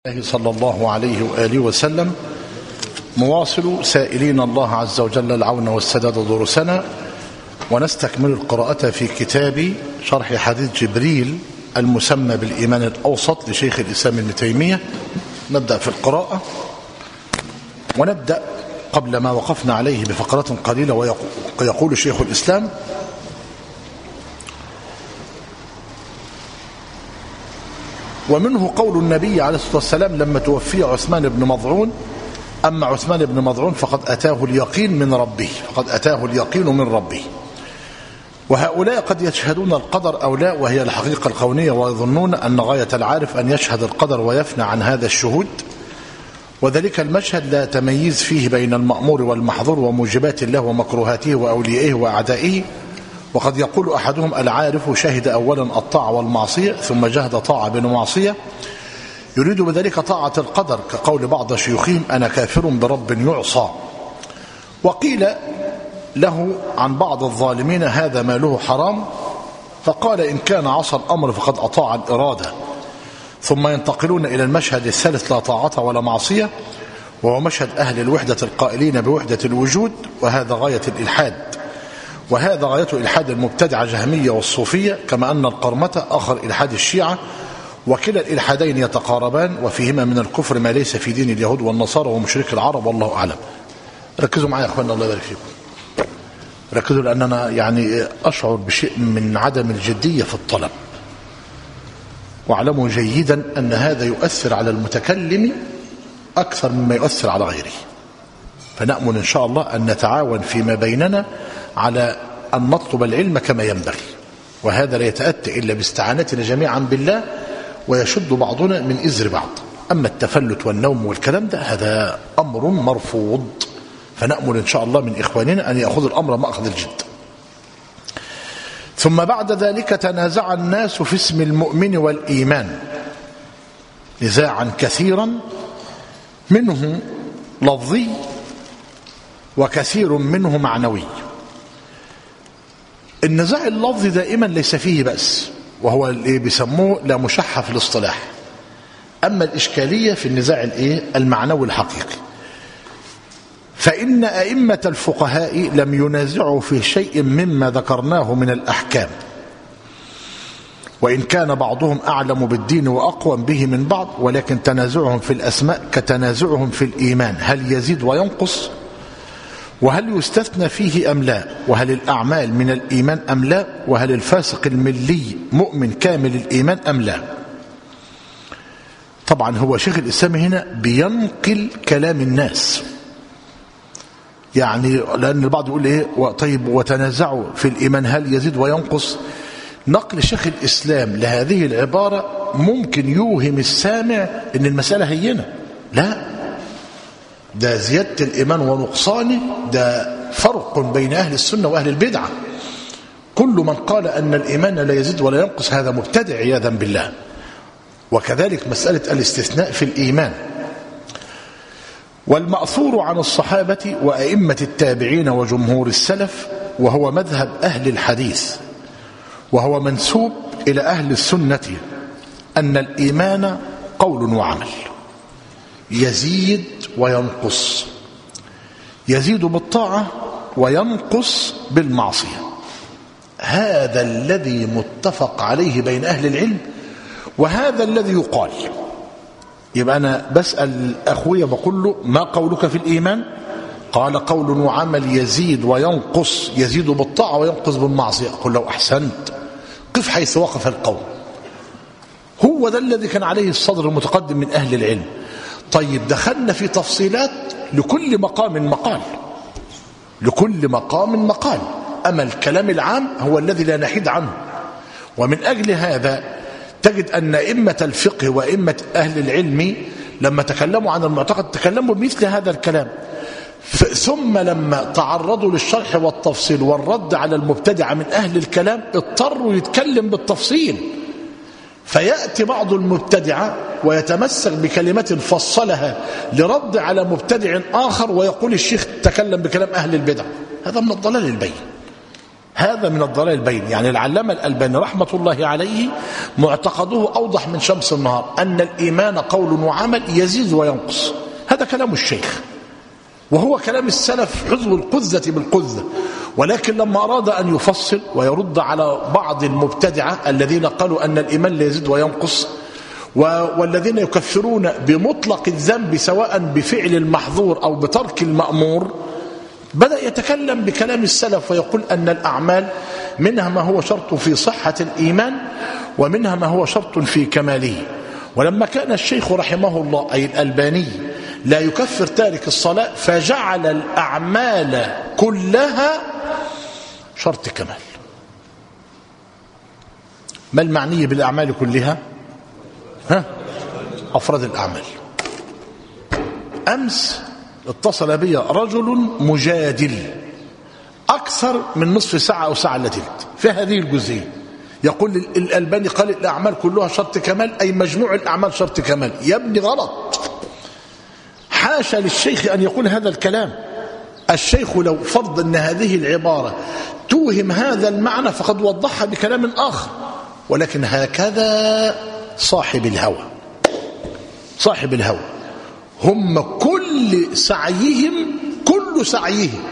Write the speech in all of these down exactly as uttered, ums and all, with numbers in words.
الله صلى الله عليه وآله وسلم. مواصل سائلين الله عز وجل العون والسداد دروسنا، ونستكمل القراءة في كتاب شرح حديث جبريل المسمى بالإيمان الأوسط لشيخ الإسلام ابن تيمية. نبدأ في القراءة، ونبدأ قبل ما وقفنا عليه بفقرات قليلة. ويقول شيخ الإسلام: ومنه قول النبي عليه الصلاة والسلام لما توفي عثمان بن مظعون: أما عثمان بن مظعون فقد أتاه اليقين من ربه فقد أتاه اليقين من ربه. وهؤلاء قد يشهدون القدر أو لا، وهي الحقيقة الكونية، ويظنون أن غاية العارف أن يشهد القدر ويفنى عن هذا الشهود، وذلك المشهد لا تمييز فيه بين المأمور والمحظور وموجبات الله ومكروهاته وأوليائه وأعدائه. وقد يقول أحدهم: العارف شهد أولا الطاعة والمعصية ثم جهد طاعة بمعصية، يريد بذلك طاعة القدر، كقول بعض شيوخهم: أنا كافر برب يعصى. وقيل له عن بعض الظالمين: هذا ماله حرام، فقال: إن كان عصى الأمر فقد أطاع الإرادة. ثم ينتقلون إلى المشهد الثالث: لا طاعة ولا معصية، وهو مشهد أهل الوحدة القائلين بوحدة الوجود، وهذا غاية الإلحاد، وهذا غاية إلحاد المبتدعة جهمية والصوفية، كما أن القرمة آخر إلحاد الشيعة، وكلا الإلحادين يتقاربان، وفيهما من الكفر ما ليس في دين اليهود والنصارى ومشرك العرب، والله أعلم. ركزوا معي يا أخوانا، الله يبارك فيكم. ركزوا، لأننا يعني أشعر بشيء من عدم الجدية في الطلب، واعلموا جيدا أن هذا يؤثر على المتكلم أكثر مما يؤثر على غيره، فنأمل إن شاء الله أن نتعاون فيما بيننا على أن نطلب العلم كما ينبغي، وهذا لا يتأتى إلا باستعانتنا جميعا بالله، ويشد بعضنا من إزر بعض. أما التفلت والنوم والكلام ده هذا أمر مرفوض، فنأمل إن شاء الله من إخواننا أن يأخذ الأمر مأخذ الجد. ثم بعد ذلك تنازع الناس في اسم المؤمن والإيمان نزاعا كثيرا، منه لفظي وكثير منه معنوي. النزاع اللفظي دائما ليس فيه بأس، وهو اللي بيسموه لا مشحة في الاصطلاح. أما الإشكالية في النزاع المعنوي الحقيقي، فإن أئمة الفقهاء لم ينازعوا في شيء مما ذكرناه من الأحكام، وإن كان بعضهم أعلم بالدين وأقوم به من بعض، ولكن تنازعهم في الأسماء كتنازعهم في الإيمان: هل يزيد وينقص؟ وهل يستثنى فيه أم لا؟ وهل الأعمال من الإيمان أم لا؟ وهل الفاسق الملي مؤمن كامل الإيمان أم لا؟ طبعا هو شيخ الإسلام هنا بينقل كلام الناس، يعني لأن البعض يقول إيه طيب وتنازعوا في الإيمان هل يزيد وينقص؟ نقل شيخ الإسلام لهذه العبارة ممكن يوهم السامع إن المسألة هينة. لا، ده زيادة الإيمان ونقصانه ده فرق بين أهل السنة وأهل البدعة. كل من قال أن الإيمان لا يزيد ولا ينقص هذا مبتدع عياذا بالله. وكذلك مسألة الاستثناء في الإيمان. والمأثور عن الصحابة وأئمة التابعين وجمهور السلف، وهو مذهب أهل الحديث، وهو منسوب إلى أهل السنة، أن الإيمان قول وعمل، يزيد وينقص، يزيد بالطاعة وينقص بالمعصية. هذا الذي متفق عليه بين أهل العلم، وهذا الذي يقال. يبقى أنا بسأل أخويا بقول له: ما قولك في الإيمان؟ قال: قول وعمل يزيد وينقص، يزيد بالطاعة وينقص بالمعصية. أقول له: أحسنت، قف حيث وقف القول. هو ده الذي كان عليه الصدر المتقدم من أهل العلم. طيب دخلنا في تفصيلات، لكل مقام مقال، لكل مقام مقال. أما الكلام العام هو الذي لا نحيد عنه. ومن أجل هذا تجد أن أئمة الفقه وأئمة أهل العلم لما تكلموا عن المعتقد تكلموا بمثل هذا الكلام، ثم لما تعرضوا للشرح والتفصيل والرد على المبتدع من أهل الكلام اضطروا يتكلم بالتفصيل. فيأتي بعض المبتدعة ويتمسك بكلمة فصلها لرد على مبتدع آخر، ويقول الشيخ تكلم بكلام أهل البدع. هذا من الضلال البين، هذا من الضلال البين. يعني العلامة الألباني رحمة الله عليه معتقده أوضح من شمس النهار، أن الإيمان قول وعمل يزيد وينقص. هذا كلام الشيخ وهو كلام السلف حذو القذة بالقذة، ولكن لما أراد أن يفصل ويرد على بعض المبتدعة الذين قالوا أن الإيمان لا يزيد وينقص، والذين يكفرون بمطلق الذنب سواء بفعل المحظور أو بترك المأمور، بدأ يتكلم بكلام السلف ويقول أن الأعمال منها ما هو شرط في صحة الإيمان ومنها ما هو شرط في كماله. ولما كان الشيخ رحمه الله أي الألباني لا يكفر تارك الصلاة، فجعل الأعمال كلها شرط كمال. ما المعني بالأعمال كلها؟ ها؟ أفراد الأعمال. أمس اتصل بي رجل مجادل أكثر من نصف ساعة أو ساعة إلا تلت في هذه الجزئية، يقول الألباني قال الأعمال كلها شرط كمال، أي مجموع الأعمال شرط كمال. يا ابني غلط، حاشا للشيخ أن يقول هذا الكلام. الشيخ لو فرض أن هذه العبارة توهم هذا المعنى فقد وضحها بكلام آخر، ولكن هكذا صاحب الهوى صاحب الهوى هم كل سعيهم كل سعيهم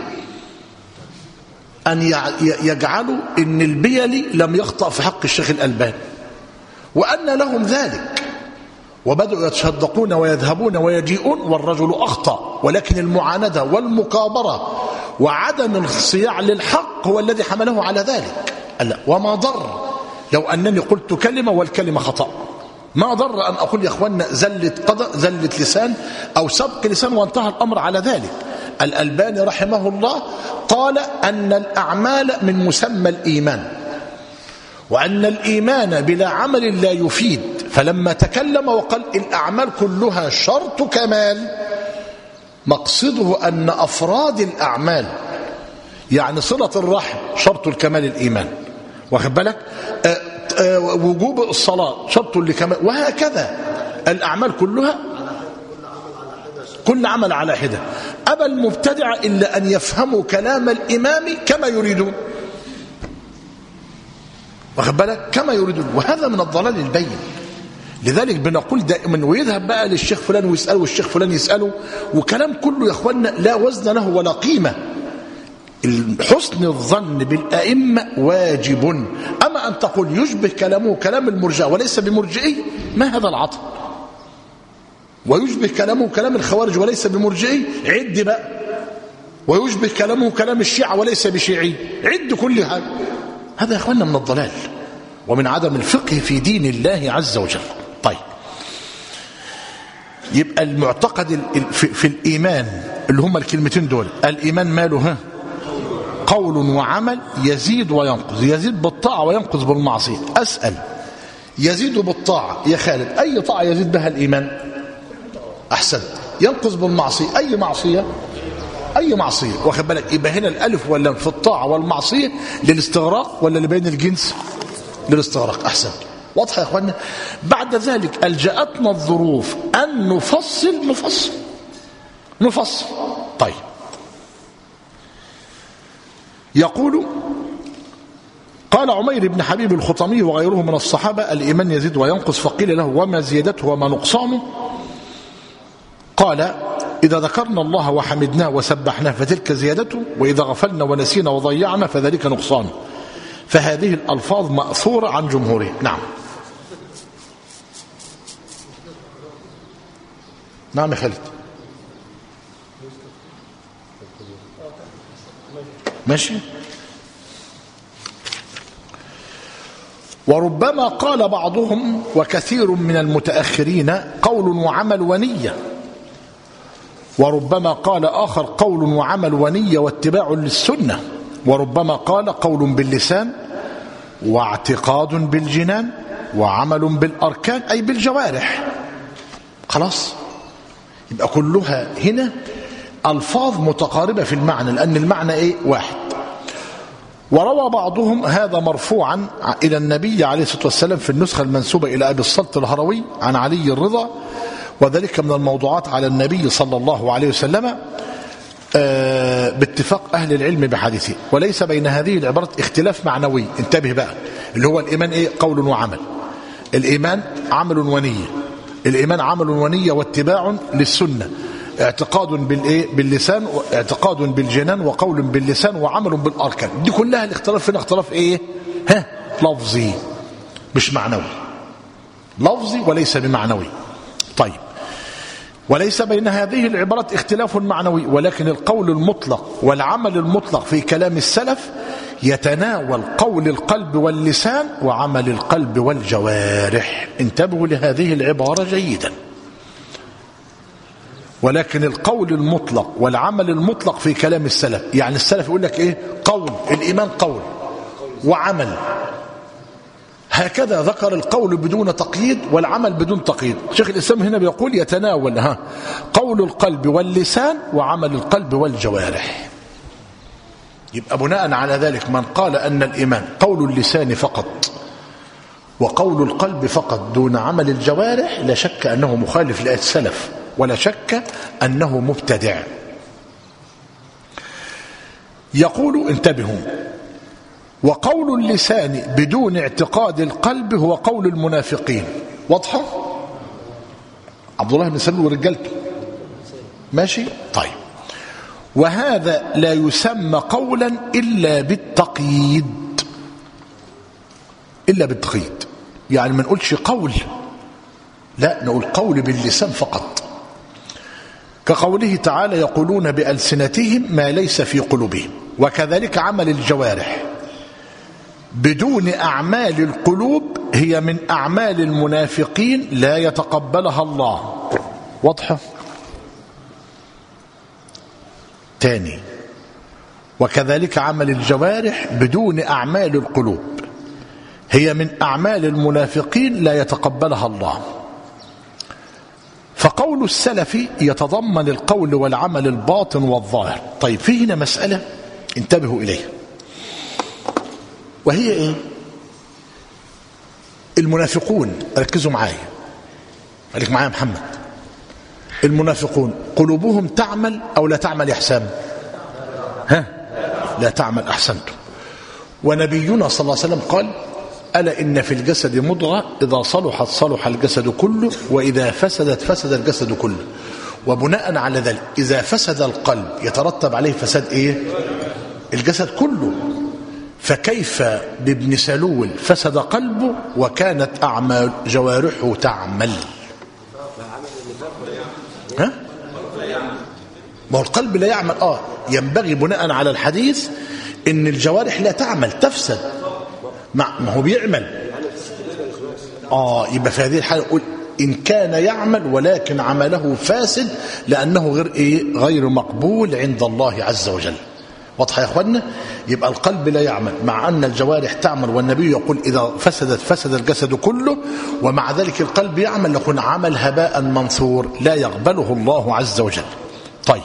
أن يجعلوا أن البيلي لم يخطأ في حق الشيخ الألباني وأن لهم ذلك، وبدأوا يتصدقون ويذهبون ويجيئون والرجل أخطأ، ولكن المعاندة والمكابرة وعدم الصياع للحق هو الذي حمله على ذلك. لا، وما ضر لو أنني قلت كلمة والكلمة خطأ، ما ضر أن أقول يا أخوانا زلة قدر زلة لسان أو سبق لسان وانتهى الأمر على ذلك. الألباني رحمه الله قال أن الأعمال من مسمى الإيمان، وأن الإيمان بلا عمل لا يفيد، فلما تكلم وقال الأعمال كلها شرط كمال مقصده أن أفراد الأعمال يعني صلة الرحم شرط الكمال الإيمان، واخد بالك، آه آه وجوب الصلاة شرط لكمال، وهكذا الأعمال كلها كل عمل على حدة. أبى المبتدع إلا أن يفهموا كلام الإمام كما يريدون، واخد بالك، كما يريدون، وهذا من الضلال البين. لذلك بنقول دائما، ويذهب بقى للشيخ فلان ويسأله والشيخ فلان يسأله، وكلام كله يا اخوانا لا وزن له ولا قيمة. حسن الظن بالأئمة واجب، أما أن تقول يشبه كلامه كلام المرجئة وليس بمرجئي، ما هذا العطل؟ ويشبه كلامه كلام الخوارج وليس بمرجئي، عد بقى. ويشبه كلامه كلام الشيعة وليس بشيعي، عد كل هذا. هذا يا اخوانا من الضلال ومن عدم الفقه في دين الله عز وجل. طيب، يبقى المعتقد في الإيمان اللي هم الكلمتين دول، الإيمان ماله ها؟ قول وعمل يزيد وينقص، يزيد بالطاعة وينقص بالمعصية. أسأل، يزيد بالطاعة يا خالد، أي طاعة يزيد بها الإيمان؟ أحسن. ينقص بالمعصية، أي معصية؟ أي معصية، واخد بالك. يبقى هنا الألف ولا في الطاعة والمعصية للاستغراق ولا لبين الجنس؟ للاستغراق. أحسن، واضحة يا أخوانا. بعد ذلك ألجأتنا الظروف أن نفصل نفصل نفصل. طيب، يقول قال عمير بن حبيب الخطمي وغيره من الصحابة الإيمان يزيد وينقص، فقيل له وما زيادته وما نقصانه؟ قال إذا ذكرنا الله وحمدناه وسبحناه فتلك زيادته، وإذا غفلنا ونسينا وضيعنا فذلك نقصانه. فهذه الألفاظ مأثورة عن جمهورهم. نعم نعم يا خالد، ماشي. وربما قال بعضهم وكثير من المتأخرين قول وعمل ونية، وربما قال آخر قول وعمل ونية واتباع للسنة، وربما قال قول باللسان واعتقاد بالجنان وعمل بالأركان أي بالجوارح. خلاص، يبقى كلها هنا ألفاظ متقاربة في المعنى، لأن المعنى إيه؟ واحد. وروى بعضهم هذا مرفوعا إلى النبي عليه الصلاة والسلام في النسخة المنسوبة إلى أبي السلط الهروي عن علي الرضا، وذلك من الموضوعات على النبي صلى الله عليه وسلم. آه باتفاق أهل العلم بحديثه، وليس بين هذه العبارات اختلاف معنوي. انتبه بقى، اللي هو الإيمان إيه؟ قول وعمل. الإيمان عمل ونية. الإيمان عمل ونية واتباع للسنة، اعتقاد بالإيه؟ باللسان، اعتقاد بالجنان، وقول باللسان، وعمل بالأركان. دي كلها الاختلاف فينا اختلاف إيه؟ ها؟ لفظي مش معنوي، لفظي وليس بمعنوي. طيب، وليس بين هذه العبارات اختلاف معنوي، ولكن القول المطلق والعمل المطلق في كلام السلف يتناول قول القلب واللسان وعمل القلب والجوارح. انتبهوا لهذه العبارة جيدا. ولكن القول المطلق والعمل المطلق في كلام السلف، يعني السلف يقول لك ايه؟ قول الإيمان قول وعمل، هكذا ذكر القول بدون تقييد والعمل بدون تقييد. شيخ الإسلام هنا بيقول يتناول ها قول القلب واللسان وعمل القلب والجوارح. يبقى بناء على ذلك من قال أن الإيمان قول اللسان فقط وقول القلب فقط دون عمل الجوارح لا شك أنه مخالف للسلف، ولا شك أنه مبتدع. يقول انتبهوا: وقول اللسان بدون اعتقاد القلب هو قول المنافقين. واضحة؟ عبد الله بن سلول ورجالته ماشي؟ طيب، وهذا لا يسمى قولا إلا بالتقييد، إلا بالتقييد. يعني ما نقولش قول، لا، نقول قول باللسان فقط، كقوله تعالى: يقولون بألسنتهم ما ليس في قلوبهم. وكذلك عمل الجوارح بدون أعمال القلوب هي من أعمال المنافقين لا يتقبلها الله. واضحة؟ تاني: وكذلك عمل الجوارح بدون أعمال القلوب هي من أعمال المنافقين لا يتقبلها الله. فقول السلف يتضمن القول والعمل الباطن والظاهر. طيب، في هنا مسألة انتبهوا إليها، وهي ايه؟ المنافقون، ركزوا معايا، خليك معايا محمد. المنافقون قلوبهم تعمل او لا تعمل يا حسام؟ ها؟ لا تعمل. احسنتم. ونبينا صلى الله عليه وسلم قال: ألا إن في الجسد مضغة إذا صلحت صلح الجسد كله وإذا فسدت فسد الجسد كله. وبناء على ذلك إذا فسد القلب يترتب عليه فساد إيه؟ الجسد كله. فكيف بابن سلول فسد قلبه وكانت أعمال جوارحه تعمل؟ ها؟ ما هو القلب لا يعمل. آه ينبغي بناء على الحديث إن الجوارح لا تعمل، تفسد. ما هو بيعمل. آه يبقى في هذه الحالة يقول إن كان يعمل ولكن عمله فاسد لأنه غير إيه؟ غير مقبول عند الله عز وجل. واضحة يا أخوانا؟ يبقى القلب لا يعمل مع أن الجوارح تعمل، والنبي يقول إذا فسدت فسد الجسد كله، ومع ذلك القلب يعمل لكن عمل هباء منثور لا يقبله الله عز وجل. طيب،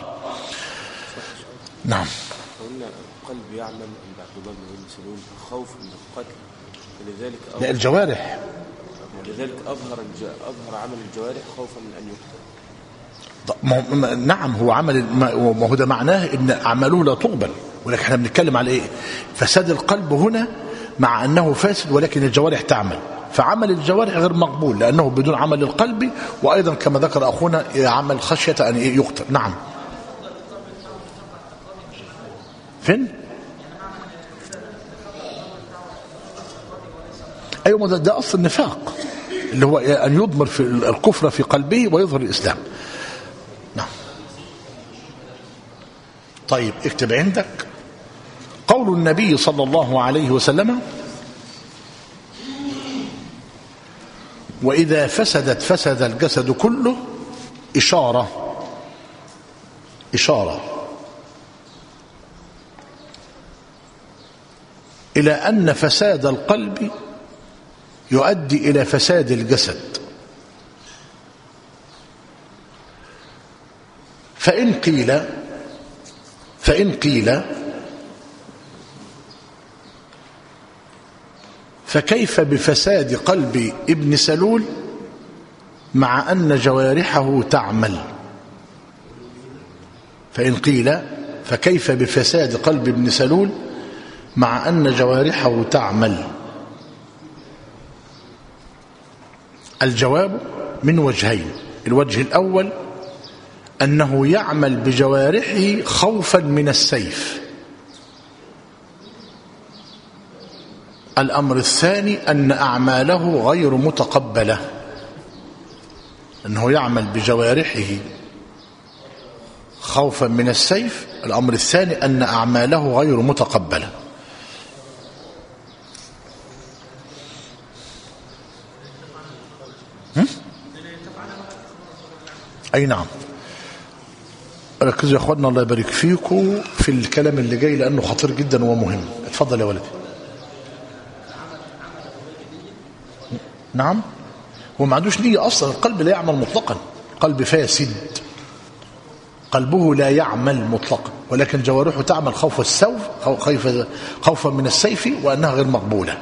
نعم. قلنا القلب يعمل عند عبد الله بن سلول خوف من القتل، ولذلك لا الجوارح، ولذلك أظهر أظهر عمل الجوارح خوفا من أن يقتل. نعم، هو عمل، ما هو ده معناه ان اعماله لا تقبل، ولكن احنا بنتكلم على ايه؟ فساد القلب هنا مع انه فاسد ولكن الجوارح تعمل، فعمل الجوارح غير مقبول لانه بدون عمل القلب، وايضا كما ذكر اخونا عمل خشيه ان يقتل. نعم. فين؟ ايوه، ده, ده اصل النفاق اللي هو ان يضمر في الكفر في قلبه ويظهر الاسلام. نعم. طيب، اكتب عندك قول النبي صلى الله عليه وسلم: وإذا فسدت فسد الجسد كله. إشارة إشارة إلى أن فساد القلب يؤدي إلى فساد الجسد. فإن قيل فإن قيل فكيف بفساد قلب ابن سلول مع أن جوارحه تعمل؟ فإن قيل فكيف بفساد قلب ابن سلول مع أن جوارحه تعمل؟ الجواب من وجهين. الوجه الأول أنه يعمل بجوارحه خوفا من السيف. الأمر الثاني أن أعماله غير متقبلة، أنه يعمل بجوارحه خوفا من السيف. الأمر الثاني أن أعماله غير متقبلة. أي نعم. ركزوا يا أخواننا الله يبارك فيكم في الكلام اللي جاي لأنه خطير جدا ومهم. اتفضل يا ولدي. نعم. هو ما عندوش نية أصلا. القلب لا يعمل مطلقا، قلب فاسد، قلبه لا يعمل مطلقا، ولكن جوارحه تعمل خوف السوف خوفا من السيف وأنها غير مقبولة.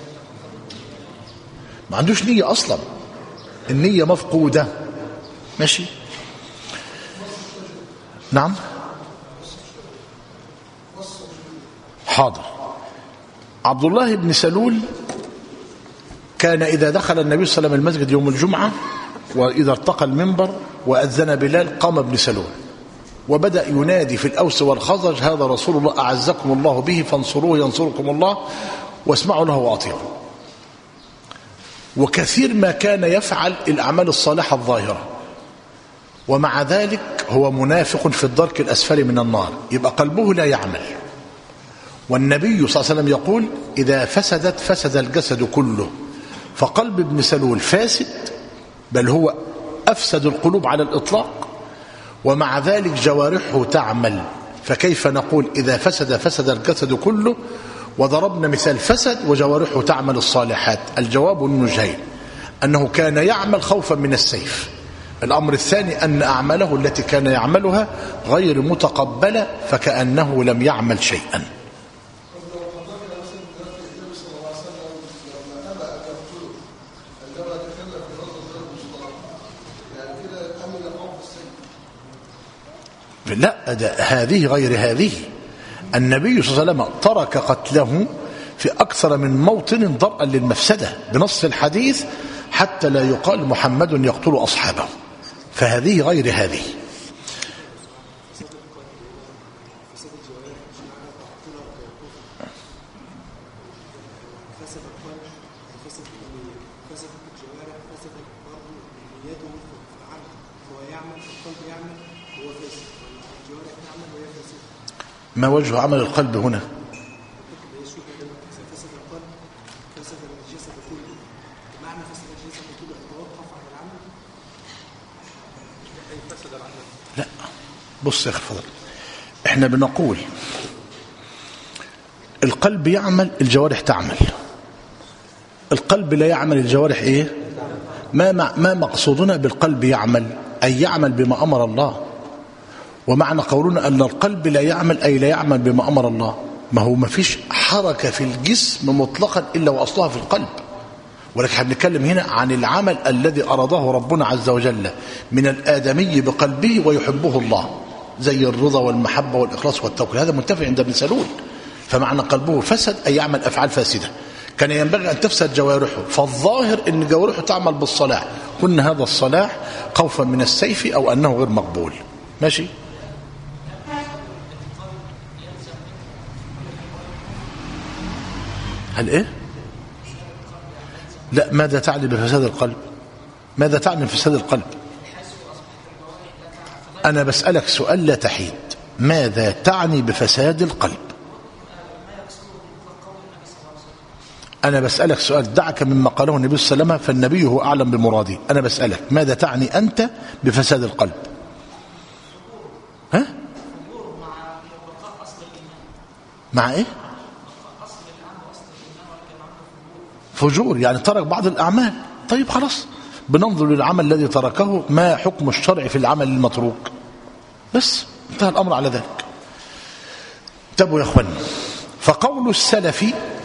ما عندوش نية أصلا، النية مفقودة. ماشي. نعم. حاضر. عبد الله بن سلول كان إذا دخل النبي صلى الله عليه وسلم المسجد يوم الجمعة وإذا ارتقى المنبر وأذن بلال قام ابن سلول وبدأ ينادي في الأوس والخزرج: هذا رسول الله أعزكم الله به فانصروه ينصركم الله واسمعوا له وأطيعوا. وكثير ما كان يفعل الأعمال الصالحة الظاهرة، ومع ذلك هو منافق في الدرك الأسفل من النار، يبقى قلبه لا يعمل. والنبي صلى الله عليه وسلم يقول: إذا فسدت فسد الجسد كله. فقلب ابن سلول فاسد، بل هو أفسد القلوب على الإطلاق، ومع ذلك جوارحه تعمل. فكيف نقول إذا فسد فسد الجسد كله وضربنا مثال فسد وجوارحه تعمل الصالحات؟ الجواب من وجهين: أنه كان يعمل خوفا من السيف. الأمر الثاني أن أعماله التي كان يعملها غير متقبلة، فكأنه لم يعمل شيئا. لا، هذه غير هذه. النبي صلى الله عليه وسلم ترك قتله في أكثر من موطن ضرءا للمفسدة بنص الحديث حتى لا يقال محمد يقتل أصحابه، فهذه غير هذه. ما وجه عمل القلب هنا؟ لا، بص يا اخي فضل، احنا بنقول القلب يعمل الجوارح تعمل. القلب لا يعمل الجوارح ايه؟ ما ما مقصودنا بالقلب يعمل اي يعمل بما امر الله. ومعنى قولنا أن القلب لا يعمل أي لا يعمل بما أمر الله، ما هو ما فيش حركة في الجسم مطلقا إلا وأصلها في القلب. ولكن احنا بنتكلم هنا عن العمل الذي أراده ربنا عز وجل من الآدمي بقلبه ويحبه الله، زي الرضا والمحبة والإخلاص والتوكل. هذا منتفع عند ابن سلول. فمعنى قلبه فسد أي يعمل أفعال فاسدة. كان ينبغي أن تفسد جوارحه، فالظاهر أن جوارحه تعمل بالصلاح، كن هذا الصلاح خوفا من السيف أو أنه غير مقبول. ماشي. هل ايه؟ لا، ماذا تعني بفساد القلب؟ ماذا تعني بفساد القلب؟ انا بسألك سؤال لا تحيد، ماذا تعني بفساد القلب؟ انا بسألك سؤال، دعك مما قاله النبي صلى الله عليه وسلم فالنبي هو اعلم بمراده. انا بسألك ماذا تعني انت بفساد القلب؟ ها؟ مع ايه؟ فجور، يعني ترك بعض الأعمال. طيب خلاص، بننظر للعمل الذي تركه ما حكم الشرع في العمل المتروك، بس انتهى الأمر على ذلك. انتبهوا يا أخوانا، فقول السلف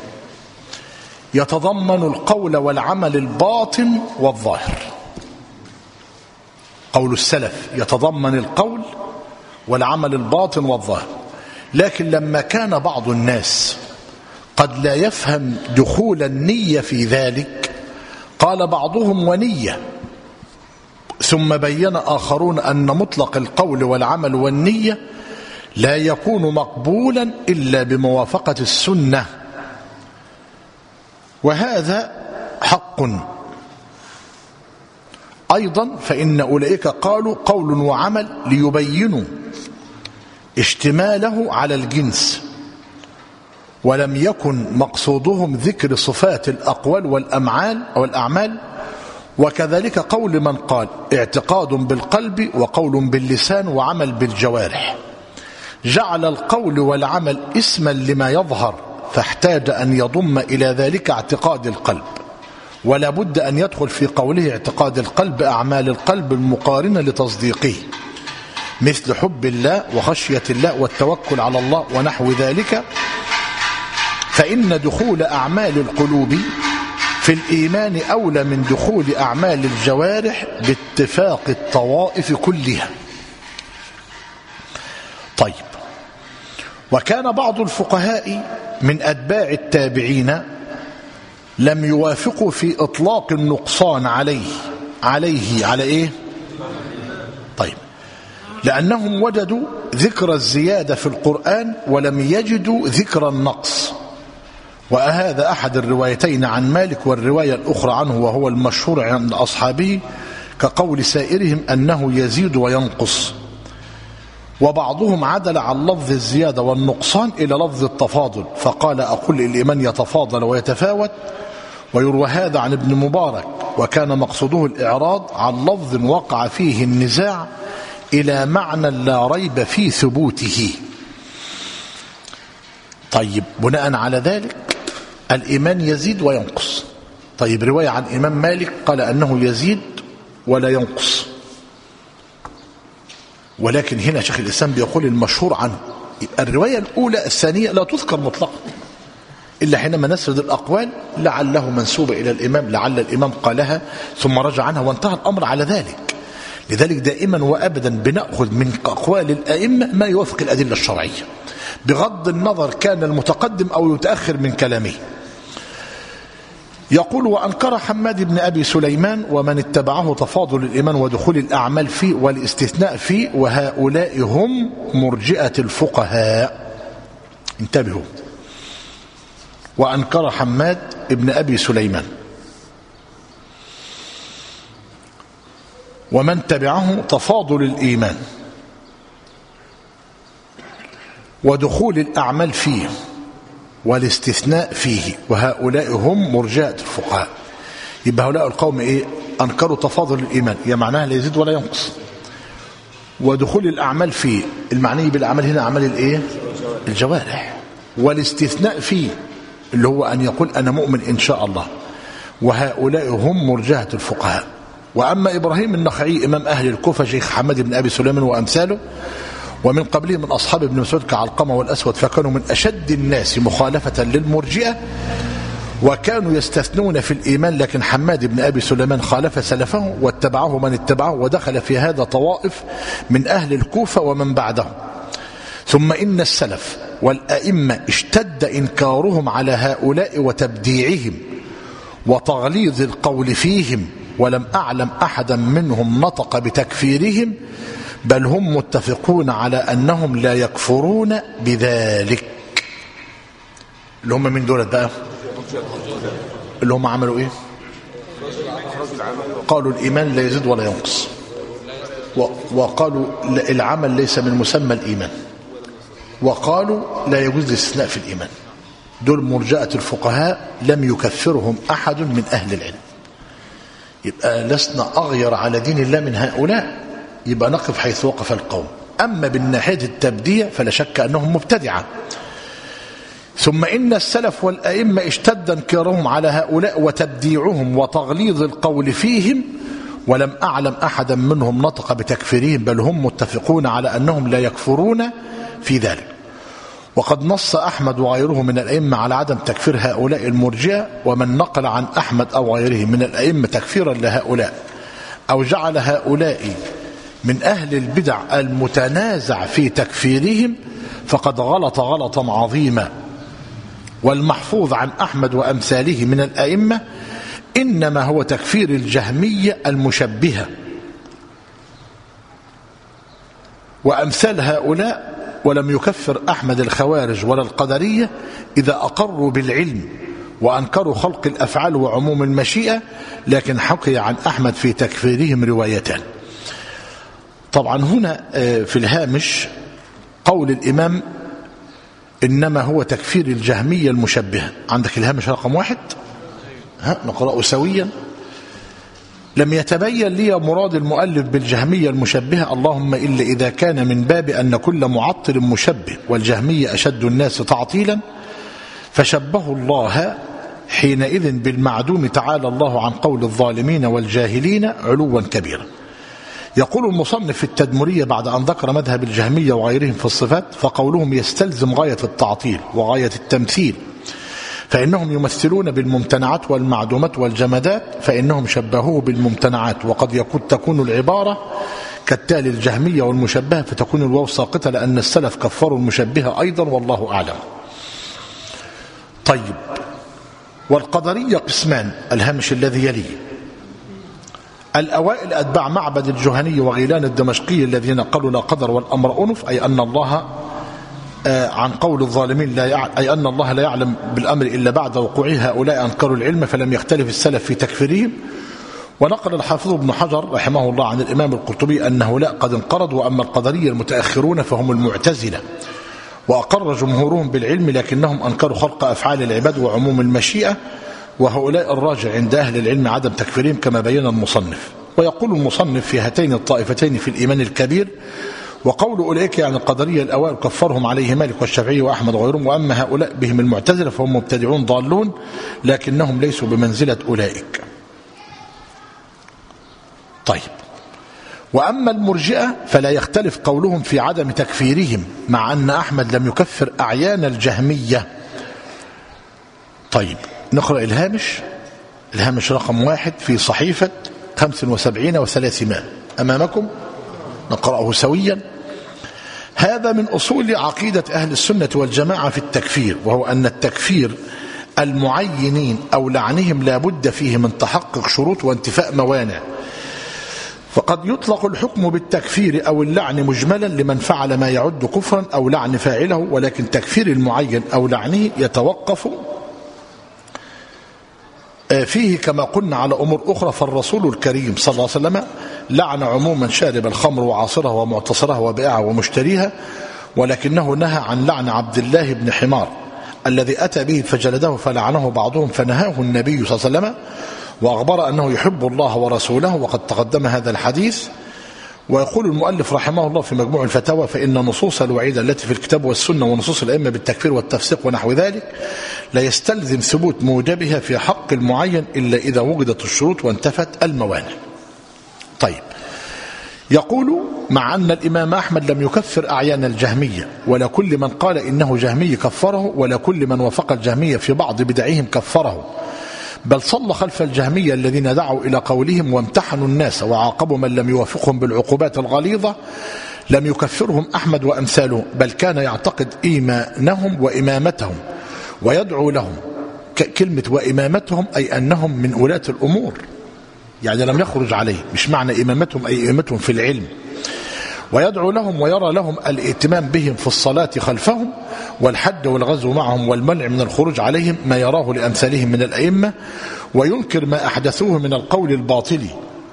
يتضمن القول والعمل الباطن والظاهر. قول السلف يتضمن القول والعمل الباطن والظاهر. لكن لما كان بعض الناس قد لا يفهم دخول النية في ذلك قال بعضهم ونية، ثم بين آخرون أن مطلق القول والعمل والنية لا يكون مقبولا إلا بموافقة السنة، وهذا حق. أيضا فإن أولئك قالوا قول وعمل ليبينوا اشتماله على الجنس، ولم يكن مقصودهم ذكر صفات الأقوال والأمعال أو الأعمال. وكذلك قول من قال اعتقاد بالقلب وقول باللسان وعمل بالجوارح، جعل القول والعمل اسما لما يظهر، فاحتاج أن يضم إلى ذلك اعتقاد القلب، ولا بد أن يدخل في قوله اعتقاد القلب أعمال القلب المقارنة لتصديقه، مثل حب الله وخشية الله والتوكل على الله ونحو ذلك. فإن دخول أعمال القلوب في الإيمان أولى من دخول أعمال الجوارح باتفاق الطوائف كلها. طيب، وكان بعض الفقهاء من أتباع التابعين لم يوافقوا في إطلاق النقصان عليه عليه على إيه؟ طيب، لأنهم وجدوا ذكر الزيادة في القرآن ولم يجدوا ذكر النقص، وهذا أحد الروايتين عن مالك والرواية الأخرى عنه وهو المشهور عند أصحابه، كقول سائرهم أنه يزيد وينقص. وبعضهم عدل عن لفظ الزيادة والنقصان إلى لفظ التفاضل، فقال أقول الإيمان يتفاضل ويتفاوت، ويروى هذا عن ابن مبارك، وكان مقصوده الإعراض عن لفظ وقع فيه النزاع إلى معنى لا ريب في ثبوته. طيب، بناء على ذلك الإيمان يزيد وينقص. طيب، رواية عن إمام مالك قال أنه يزيد ولا ينقص، ولكن هنا شيخ الإسلام بيقول المشهور عنه. الرواية الأولى الثانية لا تذكر مطلقا إلا حينما نسرد الأقوال لعله منسوبة إلى الإمام، لعل الإمام قالها ثم رجع عنها وانتهى الأمر على ذلك. لذلك دائما وأبدا بنأخذ من أقوال الأئمة ما يوافق الأدلة الشرعية، بغض النظر كان المتقدم أو يتأخر من كلامه. يقول وأنكر حماد بن أبي سليمان ومن اتبعه تفاضل الإيمان ودخول الأعمال فيه والاستثناء فيه، وهؤلاء هم مرجئة الفقهاء. انتبهوا، وأنكر حماد بن أبي سليمان ومن تبعه تفاضل الإيمان ودخول الأعمال فيه والاستثناء فيه، وهؤلاء هم مرجئة الفقهاء. يبقى هؤلاء القوم إيه؟ أنكروا تفاضل الإيمان، هي معناها لا يزيد ولا ينقص، ودخول الأعمال فيه، المعني بالأعمال هنا أعمال الإيه؟ الجوارح، والاستثناء فيه اللي هو أن يقول أنا مؤمن إن شاء الله، وهؤلاء هم مرجئة الفقهاء. وأما إبراهيم النخعي إمام أهل الكوفة شيخ حماد بن أبي سليمان وأمثاله، ومن قبله من أصحاب ابن مسعود كعلقمة والأسود، فكانوا من أشد الناس مخالفة للمرجئة، وكانوا يستثنون في الإيمان. لكن حماد بن أبي سليمان خالف سلفه واتبعه من اتبعه، ودخل في هذا طوائف من أهل الكوفة ومن بعده. ثم إن السلف والأئمة اشتد إنكارهم على هؤلاء وتبديعهم وتغليظ القول فيهم، ولم أعلم أحدا منهم نطق بتكفيرهم، بل هم متفقون على أنهم لا يكفرون بذلك. اللي هم من دولة بقى اللي هم عملوا إيه؟ قالوا الإيمان لا يزيد ولا ينقص، وقالوا العمل ليس من مسمى الإيمان، وقالوا لا يجوز الاستثناء في الإيمان. دول مرجئة الفقهاء لم يكفرهم أحد من أهل العلم. يبقى لسنا أغير على دين الله من هؤلاء، يبقى نقف حيث وقف القوم. أما بالناحية التبديع فلا شك أنهم مبتدعة. ثم إن السلف والأئمة اشتد انكارهم على هؤلاء وتبديعهم وتغليظ القول فيهم، ولم أعلم أحدا منهم نطق بتكفيرهم، بل هم متفقون على أنهم لا يكفرون في ذلك. وقد نص أحمد وغيره من الأئمة على عدم تكفير هؤلاء المرجئة، ومن نقل عن أحمد أو غيره من الأئمة تكفيرا لهؤلاء أو جعل هؤلاء من أهل البدع المتنازع في تكفيرهم فقد غلط غلطا عظيما. والمحفوظ عن أحمد وأمثاله من الأئمة إنما هو تكفير الجهمية المشبهة وأمثال هؤلاء، ولم يكفر أحمد الخوارج ولا القدرية إذا أقروا بالعلم وأنكروا خلق الأفعال وعموم المشيئة، لكن حكي عن أحمد في تكفيرهم روايتان. طبعا هنا في الهامش قول الإمام إنما هو تكفير الجهمية المشبهة، عندك الهامش رقم واحد، ها نقرأه سويا. لم يتبين لي مراد المؤلف بالجهمية المشبهة، اللهم إلا إذا كان من باب أن كل معطل مشبه، والجهمية أشد الناس تعطيلا، فشبهوا الله حينئذ بالمعدوم تعالى الله عن قول الظالمين والجاهلين علوا كبيرا. يقول المصنف في التدمرية بعد أن ذكر مذهب الجهمية وغيرهم في الصفات، فقولهم يستلزم غاية التعطيل وغاية التمثيل، فإنهم يمثلون بالممتنعات والمعدومات والجمادات، فإنهم شبهوه بالممتنعات، وقد يكون تكون العبارة كالتالي الجهمية والمشبهة، فتكون الواو ساقطة لأن السلف كفروا المشبهة أيضا، والله أعلم. طيب، والقدرية قسمان، الهامش الذي يليه. الأوائل أتباع معبد الجهني وغيلان الدمشقي الذين قالوا لا قدر والأمر أنف، أي أن الله عن قول الظالمين لا يعلم، أي أن الله لا يعلم بالأمر إلا بعد وقوعه. هؤلاء أنكروا العلم فلم يختلف السلف في تكفيرهم. ونقل الحافظ ابن حجر رحمه الله عن الإمام القرطبي أن هؤلاء قد انقرضوا، وأما القدرية المتأخرون فهم المعتزلة، وأقر جمهورهم بالعلم لكنهم أنكروا خلق أفعال العباد وعموم المشيئة، وهؤلاء الراجع عند أهل العلم عدم تكفيرهم كما بين المصنف. ويقول المصنف في هاتين الطائفتين في الإيمان الكبير، وقول أولئك يعني القدرية الأوائل كفرهم عليه مالك والشافعي وأحمد وغيرهم، وأما هؤلاء بهم المعتزلة فهم مبتدعون ضالون لكنهم ليسوا بمنزلة أولئك. طيب، وأما المرجئة فلا يختلف قولهم في عدم تكفيرهم، مع أن أحمد لم يكفر أعيان الجهمية. طيب، نقرأ الهامش، الهامش رقم واحد في صحيفة خمس وسبعين وثلاثمائة أمامكم، نقرأه سويا. هذا من أصول عقيدة أهل السنة والجماعة في التكفير، وهو أن التكفير المعينين أو لعنهم لا بد فيه من تحقق شروط وانتفاء موانع. فقد يطلق الحكم بالتكفير أو اللعن مجملا لمن فعل ما يعد كفرا أو لعن فاعله، ولكن تكفير المعين أو لعنه يتوقف فيه كما قلنا على أمور أخرى. فالرسول الكريم صلى الله عليه وسلم لعن عموما شارب الخمر وعاصرها ومعتصرها وبائعها ومشتريها، ولكنه نهى عن لعن عبد الله بن حمار الذي أتى به فجلده فلعنه بعضهم، فنهاه النبي صلى الله عليه وسلم وأخبر أنه يحب الله ورسوله، وقد تقدم هذا الحديث. ويقول المؤلف رحمه الله في مجموع الفتاوى: فإن نصوص الوعيد التي في الكتاب والسنة ونصوص الأئمة بالتكفير والتفسيق ونحو ذلك لا يستلزم ثبوت موجبها في حق المعين إلا إذا وجدت الشروط وانتفت الموانع. طيب، يقول: مع أن الإمام أحمد لم يكفر أعيان الجهمية، ولا كل من قال إنه جهمي كفره، ولا كل من وافق الجهمية في بعض بدعهم كفره، بل صلى خلف الجهمية الذين دعوا إلى قولهم وامتحنوا الناس وعاقبوا من لم يوافقهم بالعقوبات الغليظة. لم يكفرهم أحمد وأمثاله، بل كان يعتقد إيمانهم وإمامتهم ويدعو لهم. كلمة وإمامتهم أي أنهم من ولاة الأمور، يعني لم يخرج عليه، مش معنى إمامتهم أي إمامتهم في العلم. ويدعو لهم ويرى لهم الائتمام بهم في الصلاة خلفهم والحج والغزو معهم والمنع من الخروج عليهم ما يراه لأمثالهم من الأئمة، وينكر ما أحدثوه من القول الباطل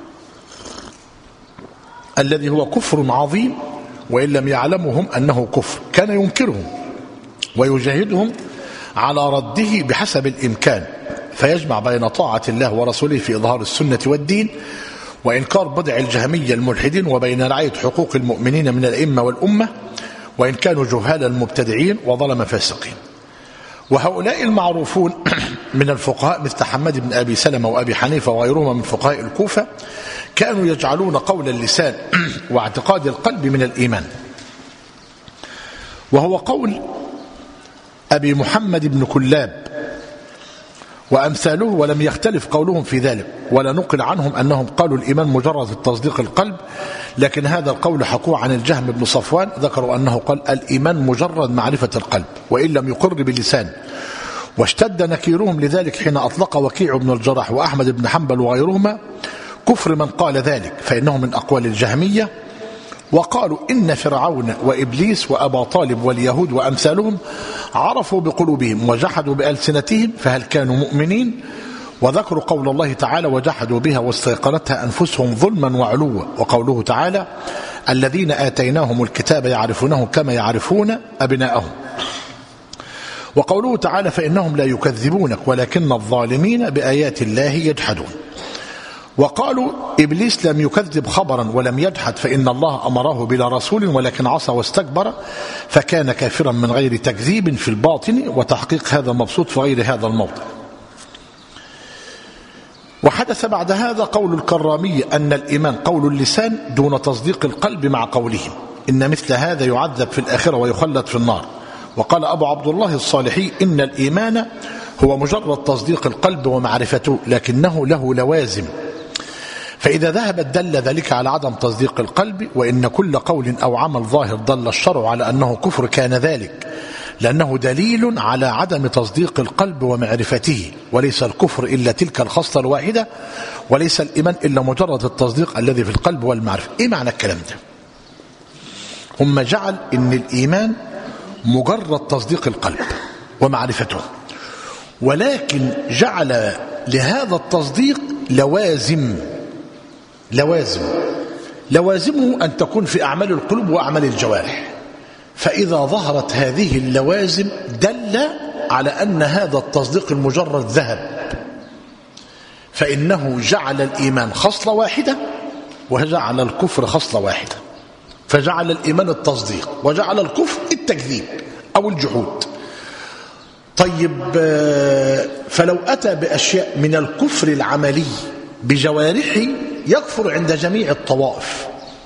الذي هو كفر عظيم، وإن لم يعلموا هم أنه كفر كان ينكرهم ويجاهدهم على رده بحسب الإمكان، فيجمع بين طاعة الله ورسوله في إظهار السنة والدين وإنكار بدع الجهمية الملحدين، وبين رعاية حقوق المؤمنين من الأئمة والأمة وإن كانوا جهالا مبتدعين وظلم فاسقين. وهؤلاء المعروفون من الفقهاء مثل حماد بن أبي سلمة وأبي حنيفة وغيرهما من فقهاء الكوفة كانوا يجعلون قول اللسان واعتقاد القلب من الإيمان، وهو قول أبي محمد بن كلاب وأمثاله، ولم يختلف قولهم في ذلك، ولا نقل عنهم أنهم قالوا الإيمان مجرد التصديق القلب، لكن هذا القول حكوه عن الجهم بن صفوان، ذكروا أنه قال الإيمان مجرد معرفة القلب وإن لم يقر باللسان، واشتد نكيرهم لذلك حين أطلق وكيع بن الجراح وأحمد بن حنبل وغيرهما كفر من قال ذلك، فإنه من أقوال الجهمية. وقالوا إن فرعون وإبليس وأبا طالب واليهود وأمثالهم عرفوا بقلوبهم وجحدوا بألسنتهم، فهل كانوا مؤمنين؟ وذكروا قول الله تعالى وجحدوا بها واستيقنتها أنفسهم ظلما وعلوا، وقوله تعالى الذين آتيناهم الكتاب يعرفونه كما يعرفون أبناءهم، وقوله تعالى فإنهم لا يكذبونك ولكن الظالمين بآيات الله يجحدون. وقالوا إبليس لم يكذب خبرا ولم يجحد، فإن الله أمره بلا رسول ولكن عصى واستكبر فكان كافرا من غير تكذيب في الباطن، وتحقيق هذا مبسوط في غير هذا الموضع. وحدث بعد هذا قول الكرامية أن الإيمان قول اللسان دون تصديق القلب مع قولهم إن مثل هذا يعذب في الآخرة ويخلد في النار. وقال أبو عبد الله الصالحي إن الإيمان هو مجرد تصديق القلب ومعرفته، لكنه له لوازم، فإذا ذهبت دل ذلك على عدم تصديق القلب، وإن كل قول أو عمل ظاهر دل الشرع على أنه كفر كان ذلك، لأنه دليل على عدم تصديق القلب ومعرفته، وليس الكفر إلا تلك الخصلة الواحدة، وليس الإيمان إلا مجرد التصديق الذي في القلب والمعرفة. إيه معنى الكلام ده؟ هم جعل إن الإيمان مجرد تصديق القلب ومعرفته، ولكن جعل لهذا التصديق لوازم لوازم لوازمه أن تكون في أعمال القلوب وأعمال الجوارح، فإذا ظهرت هذه اللوازم دل على أن هذا التصديق المجرد ذهب، فإنه جعل الإيمان خصلة واحدة وجعل الكفر خصلة واحدة، فجعل الإيمان التصديق وجعل الكفر التكذيب أو الجحود. طيب فلو أتى بأشياء من الكفر العملي بجوارحه يكفر عند جميع الطوائف،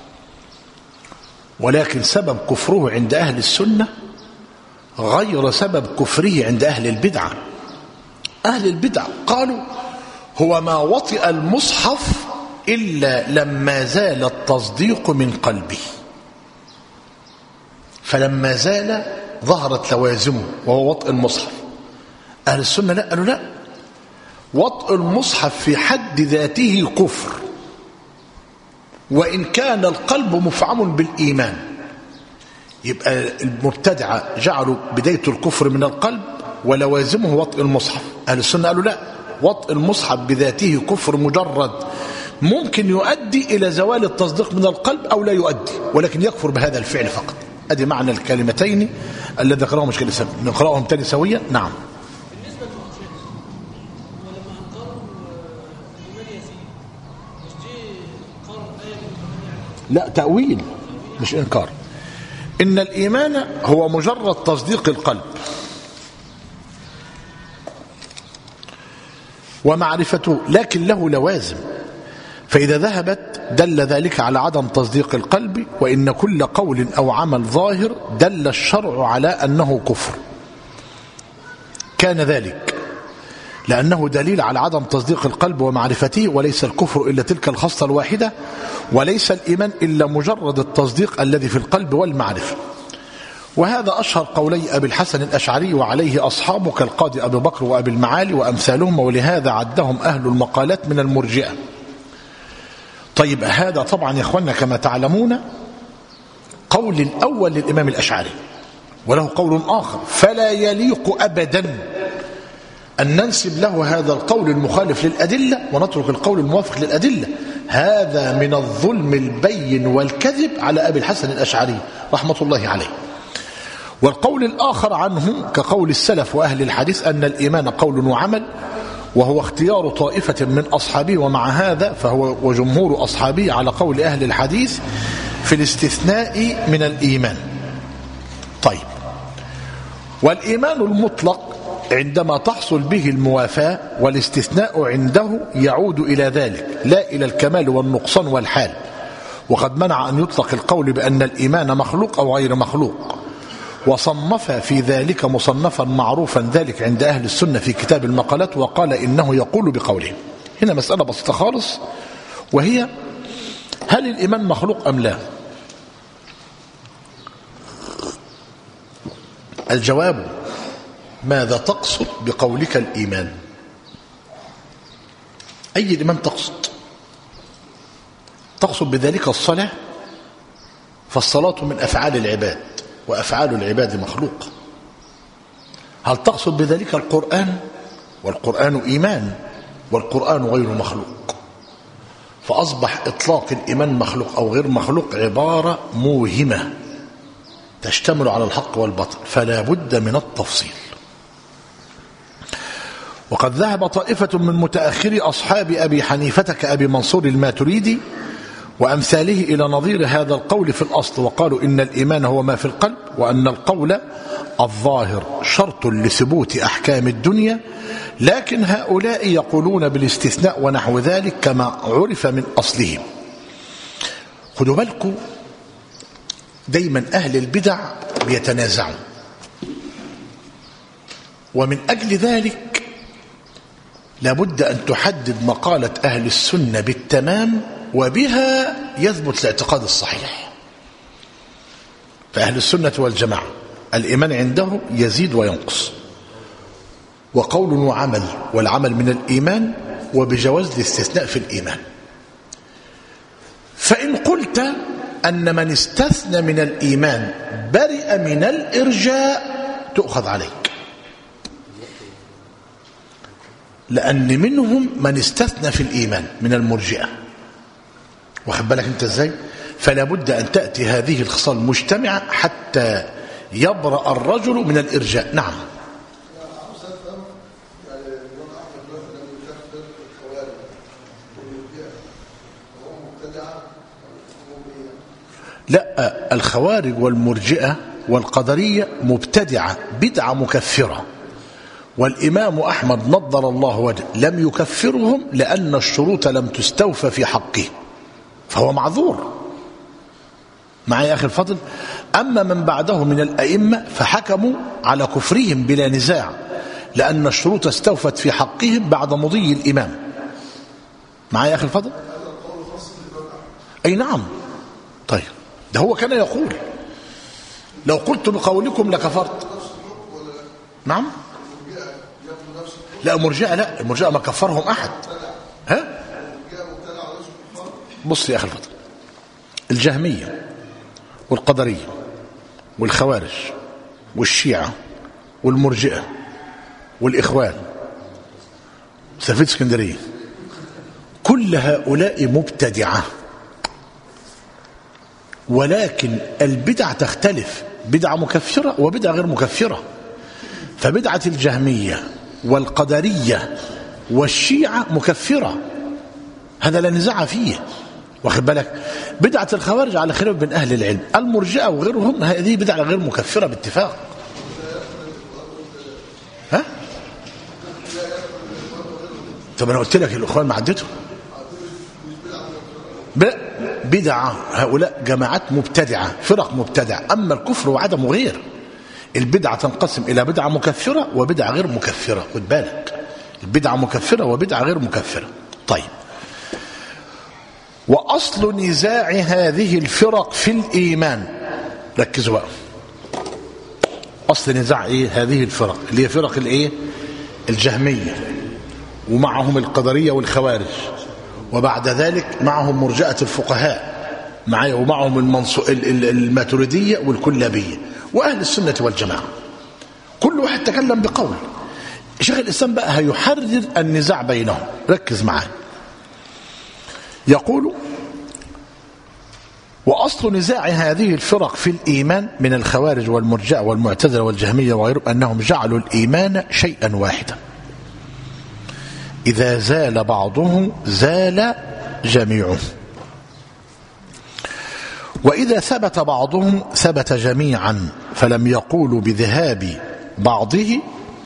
ولكن سبب كفره عند أهل السنة غير سبب كفره عند أهل البدعة. أهل البدعة قالوا هو ما وطئ المصحف إلا لما زال التصديق من قلبه، فلما زال ظهرت لوازمه وهو وطئ المصحف. أهل السنة لا، قالوا لا، وطئ المصحف في حد ذاته كفر، وإن كان القلب مفعم بالإيمان. يبقى المبتدعة جعلوا بداية الكفر من القلب ولوازمه وطئ المصحف. أهل السنة قالوا لا، وطئ المصحف بذاته كفر مجرد، ممكن يؤدي إلى زوال التصديق من القلب أو لا يؤدي، ولكن يكفر بهذا الفعل فقط. أدي معنى الكلمتين الذي ذكرهم مشكلة سبب. نقرأهم تاني سويا. نعم. لا، تأويل مش إنكار. إن الإيمان هو مجرد تصديق القلب ومعرفته، لكن له لوازم، فإذا ذهبت دل ذلك على عدم تصديق القلب، وإن كل قول أو عمل ظاهر دل الشرع على أنه كفر كان ذلك، لأنه دليل على عدم تصديق القلب ومعرفته، وليس الكفر إلا تلك الخصلة الواحدة، وليس الإيمان إلا مجرد التصديق الذي في القلب والمعرفة. وهذا أشهر قولي أبي الحسن الأشعري وعليه أصحابه كالقاضي أبي بكر وأبي المعالي وأمثالهم، ولهذا عدهم أهل المقالات من المرجئة. طيب هذا طبعا يا أخوانا كما تعلمون قول الأول للإمام الأشعري، وله قول آخر، فلا يليق أبدا أن ننسب له هذا القول المخالف للأدلة ونترك القول الموافق للأدلة. هذا من الظلم البين والكذب على أبي الحسن الأشعري رحمة الله عليه. والقول الآخر عنه كقول السلف وأهل الحديث أن الإيمان قول وعمل، وهو اختيار طائفة من أصحابه، ومع هذا فهو وجمهور أصحابه على قول أهل الحديث في الاستثناء من الإيمان. طيب، والإيمان المطلق عندما تحصل به الموافاة، والاستثناء عنده يعود إلى ذلك لا إلى الكمال والنقصان والحال. وقد منع أن يطلق القول بأن الإيمان مخلوق أو غير مخلوق، وصنف في ذلك مصنفا معروفا ذلك عند أهل السنة في كتاب المقالات، وقال إنه يقول بقوله. هنا مسألة بسيطة خالص، وهي هل الإيمان مخلوق أم لا؟ الجواب: ماذا تقصد بقولك الإيمان؟ أي الإيمان تقصد؟ تقصد بذلك الصلاة؟ فالصلاة من أفعال العباد، وأفعال العباد مخلوق. هل تقصد بذلك القرآن؟ والقرآن إيمان، والقرآن غير مخلوق. فأصبح إطلاق الإيمان مخلوق أو غير مخلوق عبارة موهمة تشتمل على الحق والباطل، فلا بد من التفصيل. وقد ذهب طائفة من متأخري أصحاب أبي حنيفة كأبي منصور الماتريدي وأمثاله إلى نظير هذا القول في الأصل، وقالوا إن الإيمان هو ما في القلب، وأن القول الظاهر شرط لثبوت أحكام الدنيا، لكن هؤلاء يقولون بالاستثناء ونحو ذلك كما عرف من أصلهم. خدوا بالكم، دايما أهل البدع بيتنازعوا، ومن أجل ذلك لابد أن تحدد مقالة أهل السنة بالتمام، وبها يثبت الاعتقاد الصحيح. فأهل السنة والجماعة الإيمان عنده يزيد وينقص، وقول وعمل، والعمل من الإيمان، وبجواز الاستثناء في الإيمان. فإن قلت أن من استثنى من الإيمان برئ من الإرجاء تؤخذ عليك، لأن منهم من استثنى في الإيمان من المرجئة. واخد بالك أنت إزاي؟ فلا بد أن تأتي هذه الخصال مجتمعة حتى يبرأ الرجل من الإرجاء. نعم. لا، الخوارج والمرجئة والقدرية مبتدعة بدعة مكفرة، والإمام أحمد نضر الله وجهه لم يكفرهم لأن الشروط لم تستوفى في حقه، فهو معذور. معي يا أخي الفضل؟ أما من بعده من الأئمة فحكموا على كفرهم بلا نزاع، لأن الشروط استوفت في حقهم بعد مضي الإمام. معي يا أخي الفضل؟ أي نعم. طيب، ده هو كان يقول لو قلت بقولكم لكفرت. نعم. لا مرجئة، لا المرجئة ما كفرهم أحد. ها؟ بص يا أخي الفضل، الجهمية والقدرية والخوارج والشيعة والمرجئة والإخوان سفيد اسكندرية، كل هؤلاء مبتدعة، ولكن البدع تختلف، بدعة مكفرة وبدعة غير مكفرة. فبدعة الجهمية والقدرية والشيعة مكفرة، هذا لا نزاع فيه. واخد بالك؟ بدعة الخوارج على خلاف بين أهل العلم، المرجئة وغيرهم هذه بدعة غير مكفرة باتفاق. ها؟ طب أنا قلت لك الإخوان ما عدتهم بدعة، هؤلاء جماعات مبتدعة، فرق مبتدعة. أما الكفر وعدمه غير. البدعة تنقسم إلى بدعة مكفرة وبدعة غير مكفرة. خد بالك، البدعة مكفرة وبدعة غير مكفرة. طيب، وأصل نزاع هذه الفرق في الإيمان، ركزوا بقى، أصل نزاع إيه هذه الفرق اللي هي فرق الإيه؟ الجهمية، ومعهم القدرية والخوارج، وبعد ذلك معهم مرجئة الفقهاء، معي ومعهم المنصو... الماتريدية والكلابية، وأهل السنة والجماعة. كل واحد تكلم بقول. شيخ الإسلام بقى هيحرر النزاع بينهم. ركز معي. يقول: وأصل نزاع هذه الفرق في الإيمان من الخوارج والمرجئة والمعتزلة والجهمية وغيرهم أنهم جعلوا الإيمان شيئا واحدا، إذا زال بعضه زال جميعه، وإذا ثبت بعضهم ثبت جميعا، فلم يقولوا بذهاب بعضه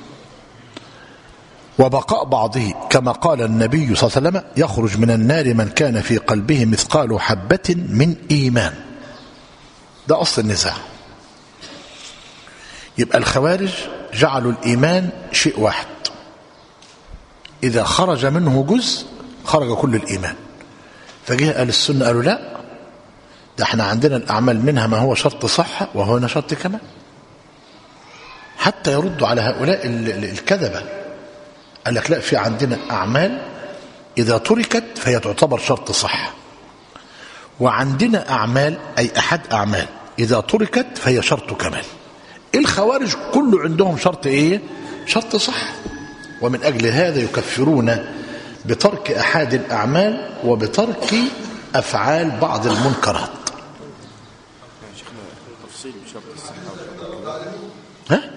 وبقاء بعضه، كما قال النبي صلى الله عليه وسلم: يخرج من النار من كان في قلبه مثقال حبة من إيمان. ده أصل النزاع. يبقى الخوارج جعلوا الإيمان شيء واحد، إذا خرج منه جزء خرج كل الإيمان. فجه أهل السنة قالوا لا، ده احنا عندنا الأعمال منها ما هو شرط صحة وهو هنا شرط كمال، حتى يردوا على هؤلاء الكذبة. قال لك لا، في عندنا أعمال إذا تركت فهي تعتبر شرط صحة، وعندنا أعمال أي أحد أعمال إذا تركت فهي شرط كمال. الخوارج كله عندهم شرط إيه؟ شرط صح، ومن أجل هذا يكفرون بترك أحد الأعمال وبترك أفعال بعض المنكرات. تفصيل بشرط الصحة. ها؟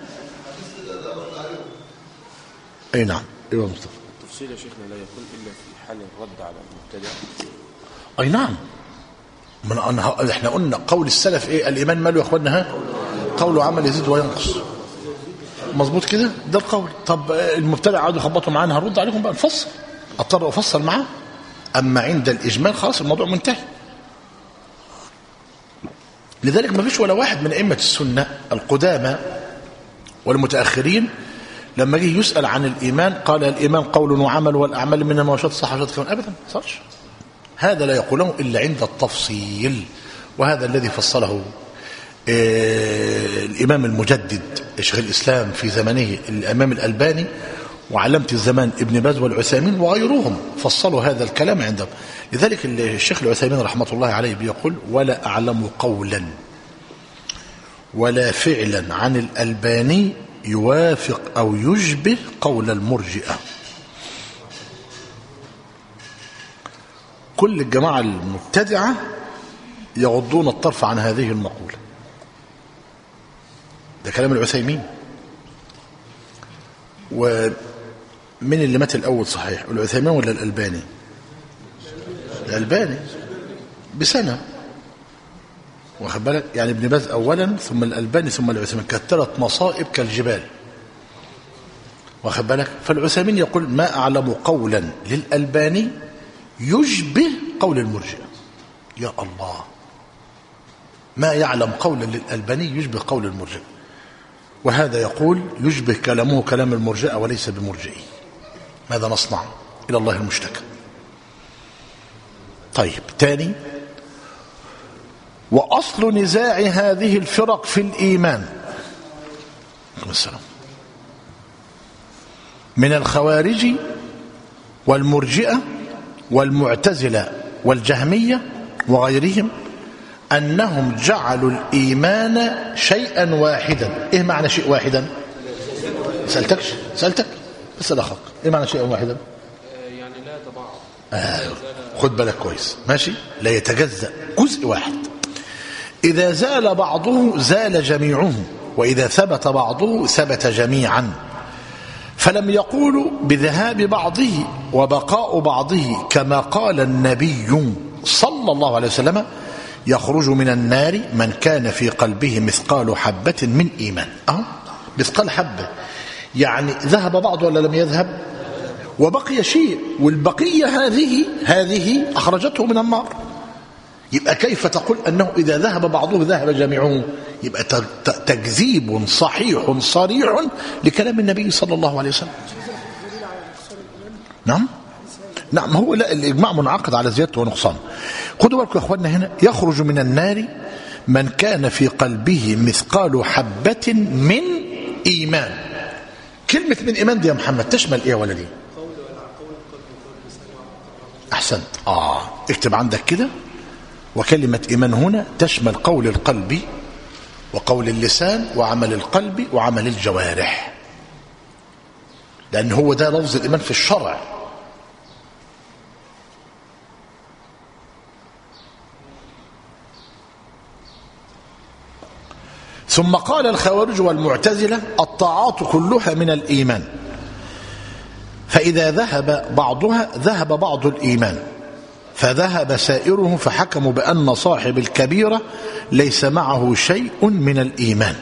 أي نعم. أيوة مصطفى. التفصيل يا شيخنا لا يكون إلا في حال الرد على المبتدع. أي نعم. من أنها إحنا قلنا قول السلف إيه؟ الإيمان ماله يا أخوانا؟ ها؟ قول عمل يزيد وينقص. مظبوط كده؟ ده القول. طب المبتدع قعدوا يخبطوا معانا، هرد عليكم بقى نفصل، اضطر افصل معاه. اما عند الاجمال خلاص الموضوع منتهي. لذلك ما فيش ولا واحد من ائمه السنه القدامى والمتاخرين لما جه يسال عن الايمان قال الايمان قول وعمل والاعمال منها ما شرط صح وشرط كمان، ابدا ما صارش. هذا لا يقوله الا عند التفصيل، وهذا الذي فصله إيه الامام المجدد شيخ الاسلام في زمنه الامام الالباني وعلامة الزمان ابن باز والعثيمين وغيرهم، فصلوا هذا الكلام عندهم. لذلك الشيخ العثيمين رحمة الله عليه بيقول ولا أعلم قولا ولا فعلا عن الألباني يوافق أو يشبه قول المرجئة. كل الجماعة المبتدعة يغضون الطرف عن هذه المقولة. ده كلام العثيمين. و من اللي مات الأول صحيح، العثيمين ولا الألباني؟ الألباني بسنة، واخد بالك؟ يعني ابن باز أولا ثم الألباني ثم العثيمين، كانت ثلاث مصائب كالجبال، واخد بالك؟ فالعثيمين يقول ما أعلم قولا للألباني يشبه قول المرجئة. يا الله، ما يعلم قولا للألباني يشبه قول المرجئة، وهذا يقول يشبه كلامه كلام المرجئة وليس بمرجئي. ماذا نصنع؟ إلى الله المشتكى. طيب تاني، وأصل نزاع هذه الفرق في الإيمان السلام من الخوارج والمرجئة والمعتزلة والجهمية وغيرهم أنهم جعلوا الإيمان شيئا واحدا. إيه معنى شيء واحدا؟ سألتكش سألتك بس الأخق. إيه معنى شيئا واحدا؟ يعني لا تبعض. آه. خد بالك كويس، ماشي؟ لا يتجزأ جزء واحد. إذا زال بعضه زال جميعه، وإذا ثبت بعضه ثبت جميعا. فلم يقولوا بذهاب بعضه وبقاء بعضه كما قال النبي صلى الله عليه وسلم يخرج من النار من كان في قلبه مثقال حبة من إيمان. أهو مثقال حبة، يعني ذهب بعض ولا لم يذهب؟ وبقي شيء، والبقية هذه هذه أخرجته من النار. يبقى كيف تقول أنه إذا ذهب بعضه ذهب جميعه؟ يبقى تكذيب صحيح صريح لكلام النبي صلى الله عليه وسلم. نعم نعم، هو لا، الإجماع منعقد على زيادة ونقصان. خدوا بالكم يا أخواننا، هنا يخرج من النار من كان في قلبه مثقال حبة من إيمان. كلمة من إيمان دي يا محمد تشمل إيه ولا دي؟ أحسنت. آه اكتب عندك كده، وكلمة إيمان هنا تشمل قول القلب وقول اللسان وعمل القلب وعمل الجوارح، لأن هو ده لفظ الإيمان في الشرع. ثم قال الخوارج والمعتزلة الطاعات كلها من الإيمان، فإذا ذهب بعضها ذهب بعض الإيمان، فذهب سائره، فحكموا بأن صاحب الكبيرة ليس معه شيء من الإيمان.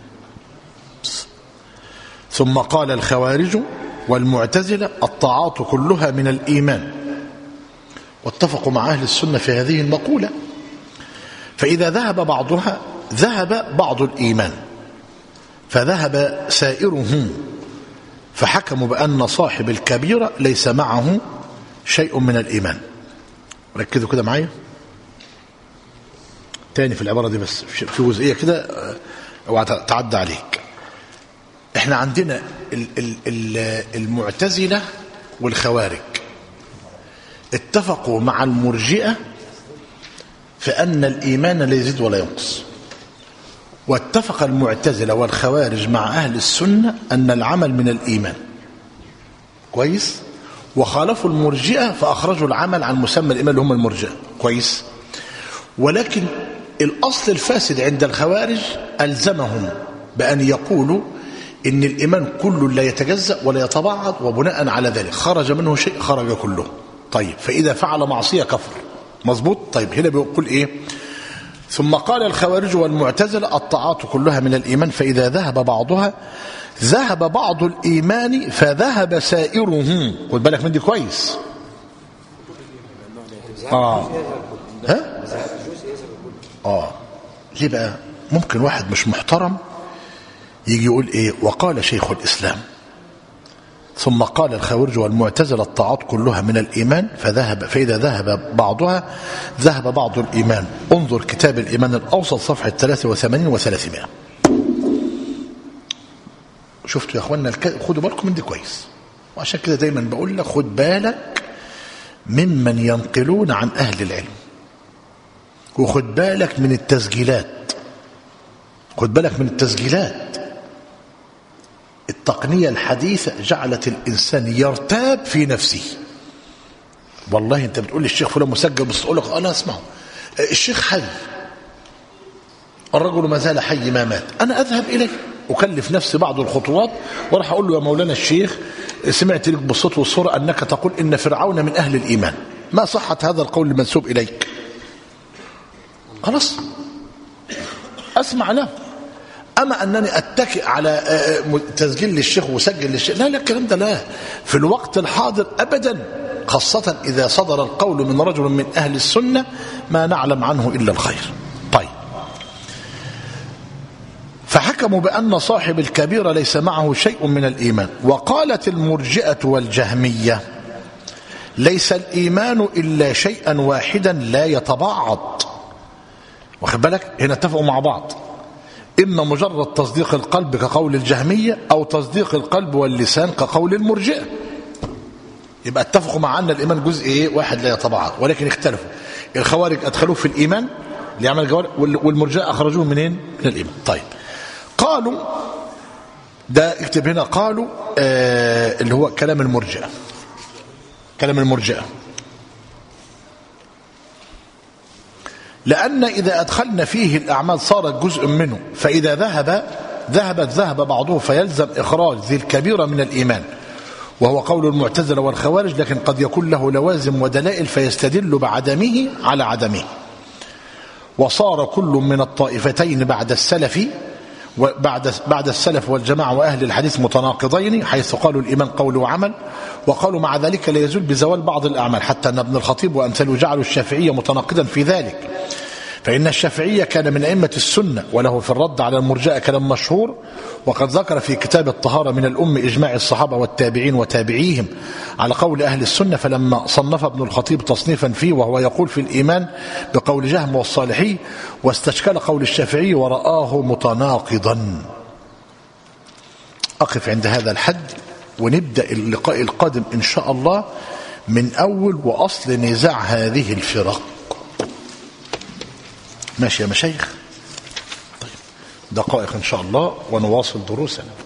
ثم قال الخوارج والمعتزلة الطاعات كلها من الإيمان، واتفقوا مع أهل السنة في هذه المقولة. فإذا ذهب بعضها ذهب بعض الإيمان، فذهب سائرهم فحكموا بأن صاحب الكبيرة ليس معه شيء من الإيمان. ركزوا كده معايا تاني في العبارة دي، بس في جزئية كده اوعى تعدى عليك. احنا عندنا المعتزلة والخوارج اتفقوا مع المرجئة في أن الإيمان لا يزيد ولا ينقص، واتفق المعتزلة والخوارج مع أهل السنة أن العمل من الإيمان. كويس. وخالفوا المرجئة فأخرجوا العمل عن مسمى الإيمان اللي هم المرجئة. كويس. ولكن الأصل الفاسد عند الخوارج ألزمهم بأن يقولوا إن الإيمان كله لا يتجزأ ولا يتبعض، وبناء على ذلك خرج منه شيء خرج كله. طيب فإذا فعل معصية كفر. مظبوط. طيب هنا بيقول إيه؟ ثم قال الخوارج والمعتزلة الطاعات كلها من الإيمان، فإذا ذهب بعضها ذهب بعض الإيمان فذهب سائره. خد بالك من دي كويس. آه ها؟ آه ليه بقى؟ ممكن واحد مش محترم يجي يقول إيه؟ وقال شيخ الإسلام ثم قال الخوارج والمعتزلة الطاعات كلها من الإيمان فذهب فإذا ذهب بعضها ذهب بعض الإيمان. انظر كتاب الإيمان الأوسط صفحة ثلاثة وثمانين وثلاثمائة. شفتوا يا أخوانا الك... خدوا بالكم من دي كويس. وعشان كده دايما بقول لك خد بالك ممن ينقلون عن أهل العلم، وخد بالك من التسجيلات، خد بالك من التسجيلات. التقنية الحديثة جعلت الإنسان يرتاب في نفسه. والله أنت بتقول للشيخ فلان مسجل، بس تقول لك أنا أسمعه الشيخ حي، الرجل ما زال حي ما مات، أنا أذهب إليه أكلف نفسي بعض الخطوات وراح أقول له يا مولانا الشيخ سمعت لك بالصوت والصورة أنك تقول إن فرعون من أهل الإيمان، ما صحة هذا القول المنسوب إليك؟ خلاص أسمع له. أما أنني أتكئ على تسجيل للشيخ وسجل للشيخ، لا لا الكلام ده لا في الوقت الحاضر أبدا، خاصة إذا صدر القول من رجل من أهل السنة ما نعلم عنه إلا الخير. طيب فحكموا بأن صاحب الكبيرة ليس معه شيء من الإيمان. وقالت المرجئة والجهمية ليس الإيمان إلا شيئا واحدا لا يتبعض. واخد بالك؟ هنا اتفقوا مع بعض، إما مجرد تصديق القلب كقول الجهمية أو تصديق القلب واللسان كقول المرجئة. يبقى اتفقوا مع أن الإيمان جزء إيه؟ واحد لا يتبعض، ولكن اختلفوا. الخوارج أدخلوه في الإيمان ليعمل الجوارح، والمرجئة أخرجوه منين؟ من الإيمان. طيب قالوا ده اكتب هنا، قالوا آه اللي هو كلام المرجئة، كلام المرجئة، لأن إذا أدخلنا فيه الأعمال صارت جزء منه، فإذا ذهب ذهبت ذهب بعضه فيلزم إخراج ذي الكبيرة من الإيمان، وهو قول المعتزلة والخوارج، لكن قد يكون له لوازم ودلائل فيستدل بعدمه على عدمه. وصار كل من الطائفتين بعد السلف وبعد بعد السلف والجماعة وأهل الحديث متناقضين، حيث قالوا الإيمان قول وعمل، وقالوا مع ذلك لا يزول بزوال بعض الأعمال، حتى أن ابن الخطيب وأمثاله جعلوا الشافعية متناقضا في ذلك، فإن الشافعية كان من أئمة السنة، وله في الرد على المرجئة كلام مشهور، وقد ذكر في كتاب الطهارة من الأم إجماع الصحابة والتابعين وتابعيهم على قول أهل السنة. فلما صنف ابن الخطيب تصنيفا فيه وهو يقول في الإيمان بقول جهم والصالحي، واستشكل قول الشافعي ورآه متناقضا. أقف عند هذا الحد ونبدأ اللقاء القادم إن شاء الله من أول وأصل نزاع هذه الفرق. ماشي يا مشايخ؟ طيب دقائق إن شاء الله ونواصل دروسنا.